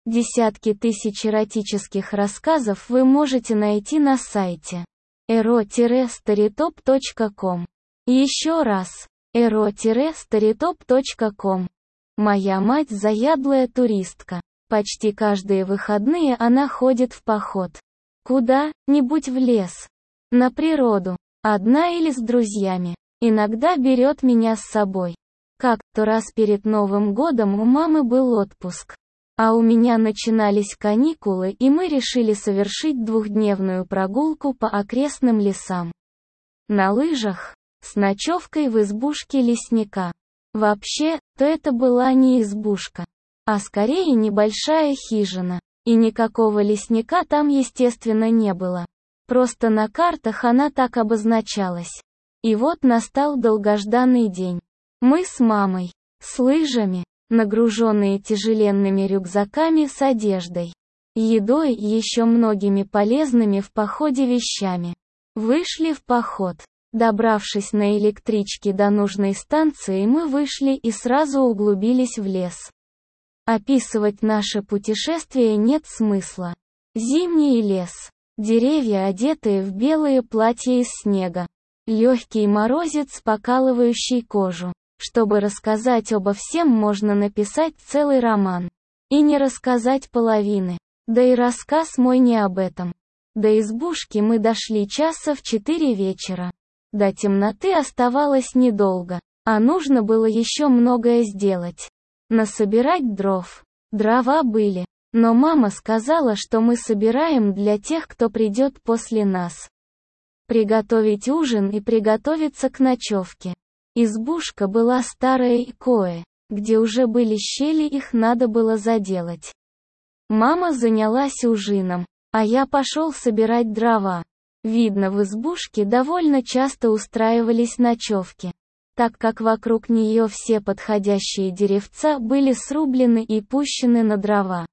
Десятки тысяч эротических рассказов вы можете найти на сайте ero-storytop.com. Еще раз, ero-storytop.com. Моя мать заядлая туристка. Почти каждые выходные она ходит в поход. Куда-нибудь в лес. На природу. Одна или с друзьями. Иногда берет меня с собой. Как-то раз перед Новым годом у мамы был отпуск. А у меня начинались каникулы, и мы решили совершить двухдневную прогулку по окрестным лесам. На лыжах, с ночевкой в избушке лесника. Вообще-то это была не избушка, а скорее небольшая хижина. И никакого лесника там, естественно, не было. Просто на картах она так обозначалась. И вот настал долгожданный день. Мы с мамой, с лыжами, нагруженные тяжеленными рюкзаками с одеждой, едой и еще многими полезными в походе вещами, вышли в поход. Добравшись на электричке до нужной станции, мы вышли и сразу углубились в лес. Описывать наше путешествие нет смысла. Зимний лес, деревья, одетые в белые платья из снега, легкий морозец, покалывающий кожу. Чтобы рассказать обо всем, можно написать целый роман. И не рассказать половины. Да и рассказ мой не об этом. До избушки мы дошли часа в 4 вечера. До темноты оставалось недолго, а нужно было еще многое сделать. Насобирать дров. Дрова были, но мама сказала, что мы собираем для тех, кто придет после нас. Приготовить ужин и приготовиться к ночевке. Избушка была старая и где уже были щели, их надо было заделать. Мама занялась ужином, а я пошел собирать дрова. Видно, в избушке довольно часто устраивались ночевки, так как вокруг нее все подходящие деревца были срублены и пущены на дрова.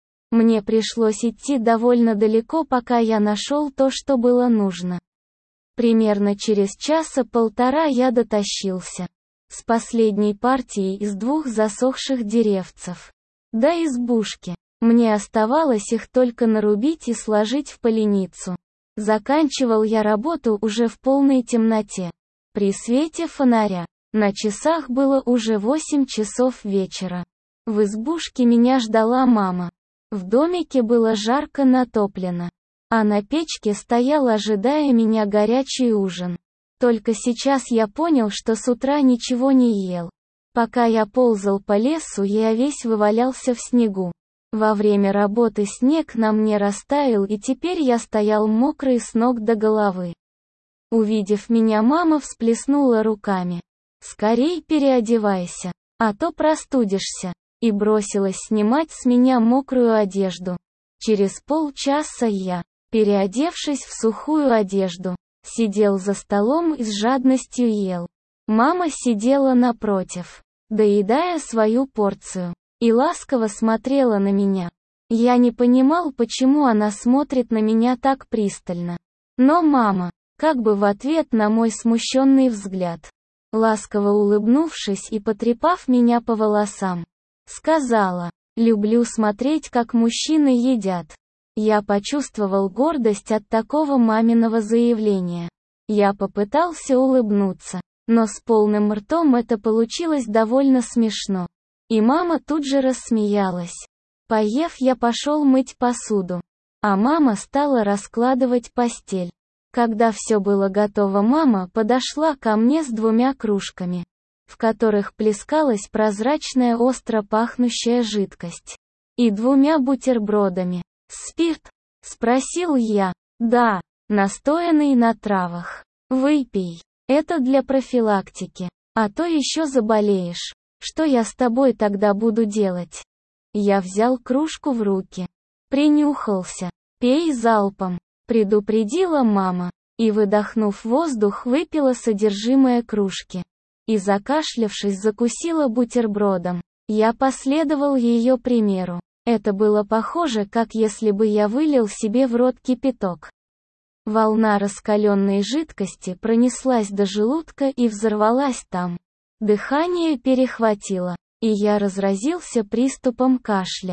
Мне пришлось идти довольно далеко, пока я нашел то, что было нужно. Примерно через часа-полтора я дотащился с последней партией из 2 засохших деревцев до избушки. Мне оставалось их только нарубить и сложить в поленницу. Заканчивал я работу уже в полной темноте, при свете фонаря. На часах было уже 8 часов вечера. В избушке меня ждала мама. В домике было жарко натоплено, а на печке стоял, ожидая меня, горячий ужин. Только сейчас я понял, что с утра ничего не ел. Пока я ползал по лесу, я весь вывалялся в снегу. Во время работы снег на мне растаял, и теперь я стоял мокрый с ног до головы. Увидев меня, мама всплеснула руками. «Скорей переодевайся, а то простудишься», и бросилась снимать с меня мокрую одежду. Через полчаса я, переодевшись в сухую одежду, сидел за столом и с жадностью ел. Мама сидела напротив, доедая свою порцию, и ласково смотрела на меня. Я не понимал, почему она смотрит на меня так пристально. Но мама, как бы в ответ на мой смущенный взгляд, ласково улыбнувшись и потрепав меня по волосам, сказала: «Люблю смотреть, как мужчины едят». Я почувствовал гордость от такого маминого заявления. Я попытался улыбнуться, но с полным ртом это получилось довольно смешно. И мама тут же рассмеялась. Поев, я пошел мыть посуду, а мама стала раскладывать постель. Когда все было готово, мама подошла ко мне с 2 кружками, в которых плескалась прозрачная остро пахнущая жидкость, и 2 бутербродами. «Спирт?» — спросил я. «Да, настоянный на травах. Выпей. Это для профилактики. А то еще заболеешь. Что я с тобой тогда буду делать?» Я взял кружку в руки. Принюхался. «Пей залпом», — предупредила мама, и, выдохнув воздух, выпила содержимое кружки. И, закашлявшись, закусила бутербродом. Я последовал ее примеру. Это было похоже, как если бы я вылил себе в рот кипяток. Волна раскаленной жидкости пронеслась до желудка и взорвалась там. Дыхание перехватило, и я разразился приступом кашля.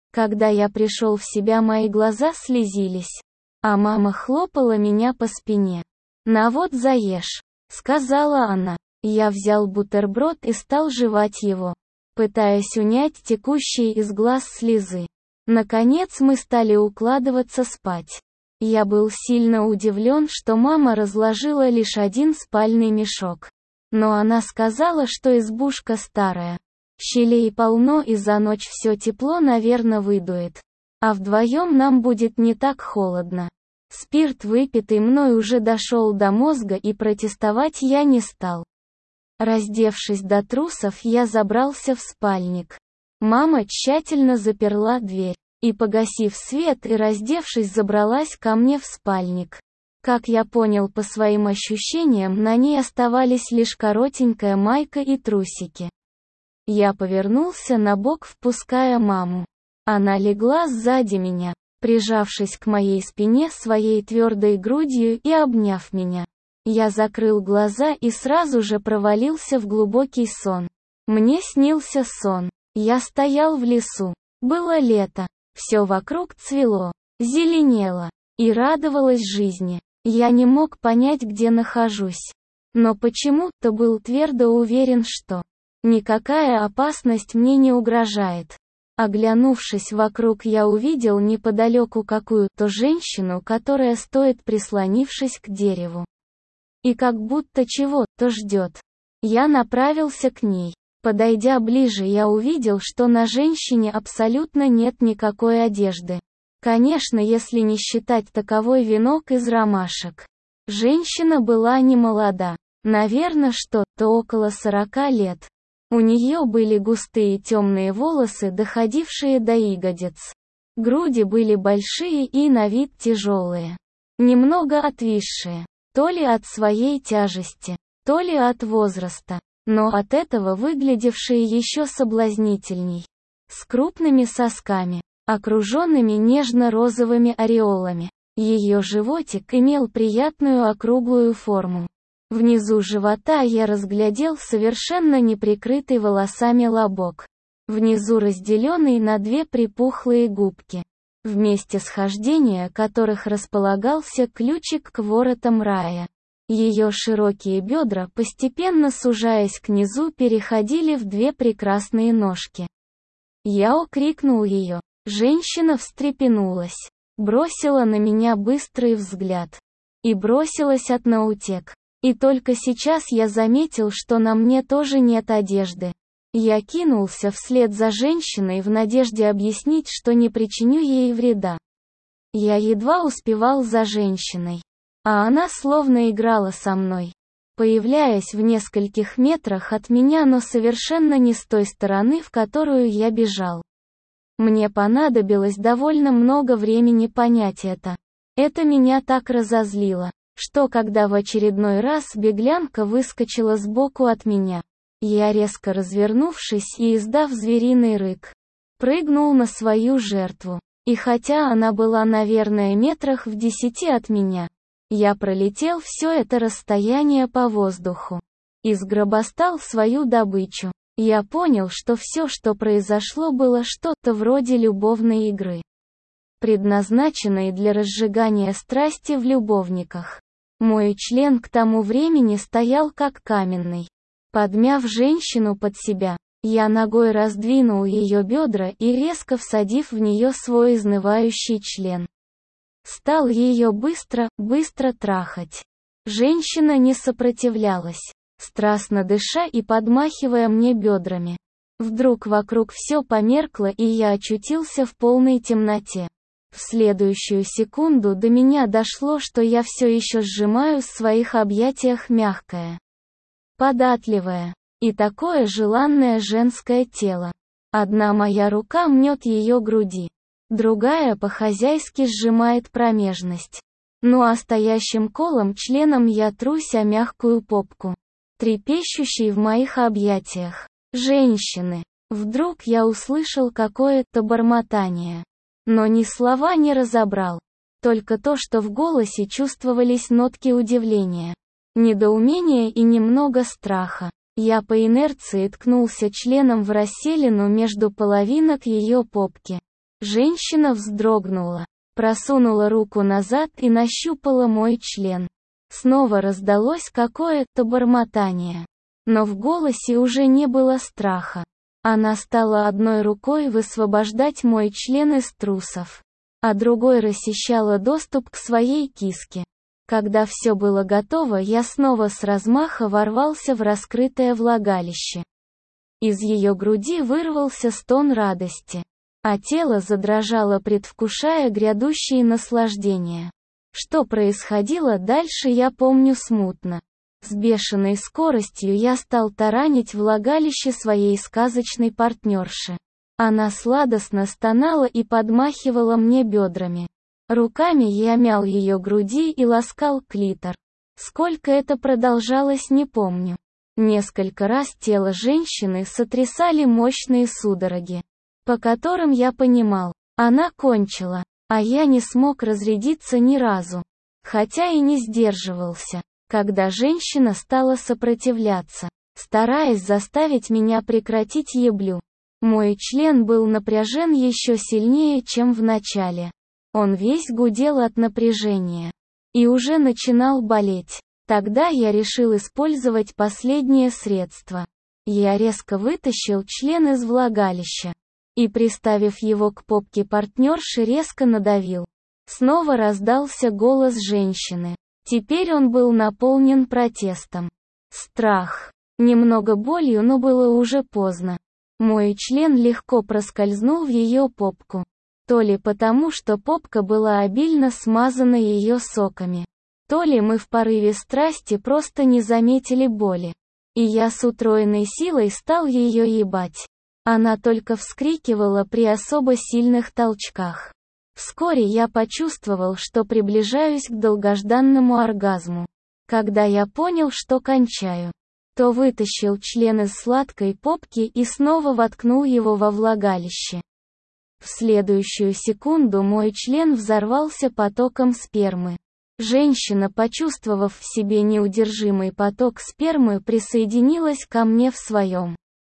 Когда я пришел в себя, мои глаза слезились. А мама хлопала меня по спине. «На вот заешь», — сказала она. Я взял бутерброд и стал жевать его, пытаясь унять текущие из глаз слезы. Наконец мы стали укладываться спать. Я был сильно удивлен, что мама разложила лишь один спальный мешок. Но она сказала, что избушка старая. Щелей полно, и за ночь все тепло, наверное, выдует. А вдвоем нам будет не так холодно. Спирт, выпитый мной, уже дошел до мозга, и протестовать я не стал. Раздевшись до трусов, я забрался в спальник. Мама тщательно заперла дверь. И, погасив свет и раздевшись, забралась ко мне в спальник. Как я понял по своим ощущениям, на ней оставались лишь коротенькая майка и трусики. Я повернулся на бок, впуская маму. Она легла сзади меня, прижавшись к моей спине своей твердой грудью и обняв меня. Я закрыл глаза и сразу же провалился в глубокий сон. Мне снился сон. Я стоял в лесу. Было лето. Все вокруг цвело, зеленело, и радовалось жизни. Я не мог понять, где нахожусь. Но почему-то был твердо уверен, что никакая опасность мне не угрожает. Оглянувшись вокруг, я увидел неподалеку какую-то женщину, которая стоит, прислонившись к дереву. И как будто чего-то ждет. Я направился к ней. Подойдя ближе, я увидел, что на женщине абсолютно нет никакой одежды. Конечно, если не считать таковой венок из ромашек. Женщина была не молода. Наверное, что-то около 40 лет. У нее были густые темные волосы, доходившие до ягодиц. Груди были большие и на вид тяжелые. Немного отвисшие. То ли от своей тяжести, то ли от возраста. Но от этого выглядевшие еще соблазнительней. С крупными сосками, окруженными нежно-розовыми ореолами. Ее животик имел приятную округлую форму. Внизу живота я разглядел совершенно неприкрытый волосами лобок. Внизу разделенный на две припухлые губки. В месте схождения которых располагался ключик к воротам рая. Ее широкие бедра, постепенно сужаясь к низу, переходили в две прекрасные ножки. Я окрикнул ее. Женщина встрепенулась, бросила на меня быстрый взгляд и бросилась от наутек. И только сейчас я заметил, что на мне тоже нет одежды. Я кинулся вслед за женщиной в надежде объяснить, что не причиню ей вреда. Я едва успевал за женщиной. А она словно играла со мной, появляясь в нескольких метрах от меня, но совершенно не с той стороны, в которую я бежал. Мне понадобилось довольно много времени понять это. Это меня так разозлило, что когда в очередной раз беглянка выскочила сбоку от меня, я, резко развернувшись и издав звериный рык, прыгнул на свою жертву. И хотя она была, наверное, метрах в 10 от меня, я пролетел все это расстояние по воздуху и сгробастал свою добычу. Я понял, что все, что произошло, было что-то вроде любовной игры, предназначенной для разжигания страсти в любовниках. Мой член к тому времени стоял как каменный. Подмяв женщину под себя, я ногой раздвинул ее бедра и, резко всадив в нее свой изнывающий член, стал ее быстро трахать. Женщина не сопротивлялась, страстно дыша и подмахивая мне бедрами. Вдруг вокруг все померкло, и я очутился в полной темноте. В следующую секунду до меня дошло, что я все еще сжимаю в своих объятиях мягкое, податливое и такое желанное женское тело. Одна моя рука мнет ее груди, другая по-хозяйски сжимает промежность. Ну а стоящим колом членом я трусь о мягкую попку, трепещущей в моих объятиях женщины. Вдруг я услышал какое-то бормотание, но ни слова не разобрал. Только то, что в голосе чувствовались нотки удивления, недоумения и немного страха. Я по инерции ткнулся членом в расселину между половинок ее попки. Женщина вздрогнула, просунула руку назад и нащупала мой член. Снова раздалось какое-то бормотание. Но в голосе уже не было страха. Она стала одной рукой высвобождать мой член из трусов, а другой расчищала доступ к своей киске. Когда все было готово, я снова с размаха ворвался в раскрытое влагалище. Из ее груди вырвался стон радости, а тело задрожало, предвкушая грядущие наслаждения. Что происходило дальше, я помню смутно. С бешеной скоростью я стал таранить влагалище своей сказочной партнерши. Она сладостно стонала и подмахивала мне бедрами. Руками я мял ее груди и ласкал клитор. Сколько это продолжалось, не помню. Несколько раз тело женщины сотрясали мощные судороги, по которым я понимал, она кончила, а я не смог разрядиться ни разу. Хотя и не сдерживался, когда женщина стала сопротивляться, стараясь заставить меня прекратить еблю. Мой член был напряжен еще сильнее, чем в начале. Он весь гудел от напряжения и уже начинал болеть. Тогда я решил использовать последнее средство. Я резко вытащил член из влагалища и, приставив его к попке партнерши, резко надавил. Снова раздался голос женщины. Теперь он был наполнен протестом. Страх. Немного болью, но было уже поздно. Мой член легко проскользнул в ее попку. То ли потому, что попка была обильно смазана ее соками, то ли мы в порыве страсти просто не заметили боли. И я с утроенной силой стал ее ебать. Она только вскрикивала при особо сильных толчках. Вскоре я почувствовал, что приближаюсь к долгожданному оргазму. Когда я понял, что кончаю, то вытащил член из сладкой попки и снова воткнул его во влагалище. В следующую секунду мой член взорвался потоком спермы. Женщина, почувствовав в себе неудержимый поток спермы, присоединилась ко мне в своем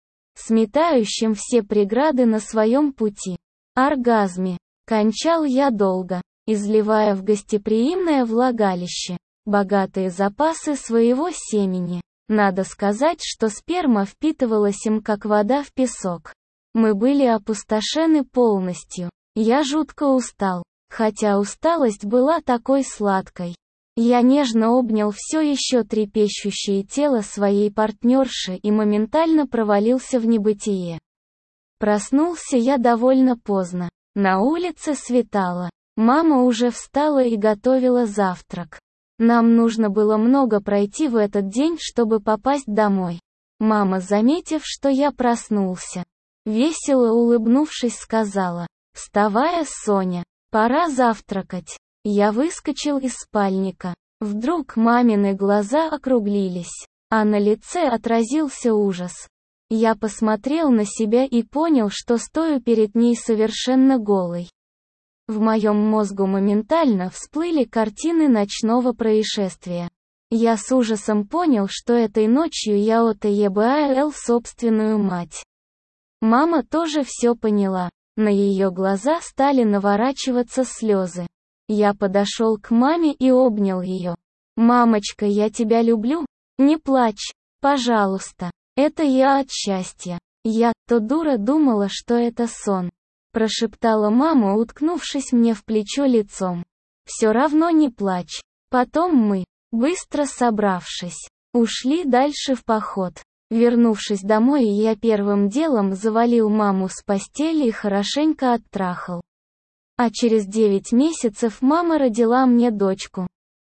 сметающем все преграды на своем пути оргазме. Кончал я долго, изливая в гостеприимное влагалище богатые запасы своего семени. Надо сказать, что сперма впитывалась им как вода в песок. Мы были опустошены полностью. Я жутко устал, хотя усталость была такой сладкой. Я нежно обнял все еще трепещущее тело своей партнерши и моментально провалился в небытие. Проснулся я довольно поздно. На улице светало. Мама уже встала и готовила завтрак. Нам нужно было много пройти в этот день, чтобы попасть домой. Мама, заметив, что я проснулся, весело улыбнувшись, сказала: «Вставай, Соня, пора завтракать». Я выскочил из спальника. Вдруг мамины глаза округлились, а на лице отразился ужас. Я посмотрел на себя и понял, что стою перед ней совершенно голой. В моем мозгу моментально всплыли картины ночного происшествия. Я с ужасом понял, что этой ночью я отъебал собственную мать. Мама тоже все поняла. На ее глаза стали наворачиваться слезы. Я подошел к маме и обнял ее. «Мамочка, я тебя люблю. Не плачь, пожалуйста. Это я от счастья. Я-то дура думала, что это сон», — прошептала мама, уткнувшись мне в плечо лицом. «Все равно не плачь». Потом мы, быстро собравшись, ушли дальше в поход. Вернувшись домой, я первым делом завалил маму с постели и хорошенько оттрахал. А через 9 месяцев мама родила мне дочку.